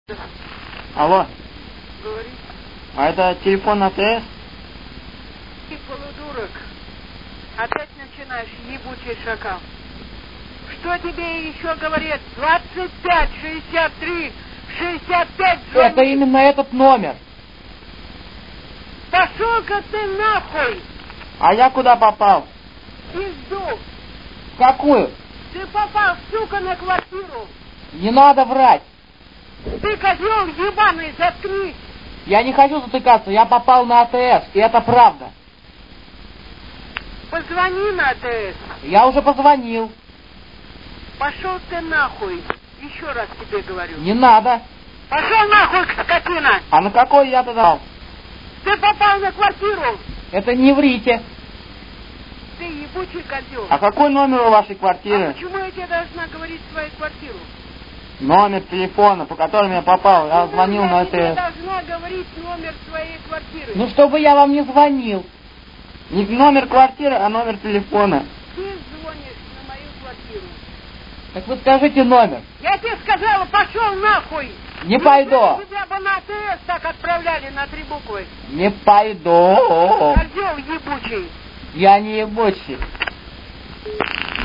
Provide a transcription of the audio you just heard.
Алло. Говори. А это телефон АТС? Ты полудурок. Опять начинаешь, ебучий шакал. Что тебе еще говорят? 25, 63, 65 звони. Это именно этот номер. Пошел-ка ты нахуй! А я куда попал? Пизду! В какую? Ты попал, сука, на квартиру! Не надо врать. Ты, козел ебаный, заткнись! Я не хочу затыкаться, я попал на АТС, и это правда. Позвони на АТС. Я уже позвонил. Пошел ты нахуй. Еще раз тебе говорю. Не надо. Пошел нахуй, скотина! А на какой я тогда? Ты попал на квартиру! Это не врите. Ты ебучий козел! А какой номер у вашей А квартиры? почему я тебе должна говорить свою квартиру? Номер телефона, по которому я попал. Я Почему звонил я на тебе АТС. должна говорить номер своей квартиры? Ну, чтобы я вам не звонил. Не номер квартиры, а номер телефона. Ты звонишь на мою квартиру. Так вы скажите номер. Я тебе сказала, пошел нахуй! Не пойду. Тебя бы на АТС так отправляли на 3 буквы. Не пойду. Козел ебучий. Я не ебучий.